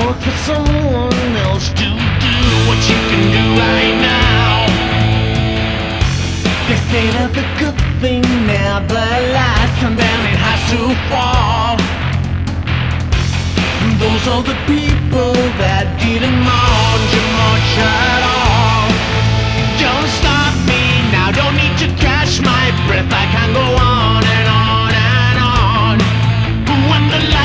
work for someone else to do what you can do right now. They say that's a good thing now, but lies come down, it has to fall. Those are the people that didn't march.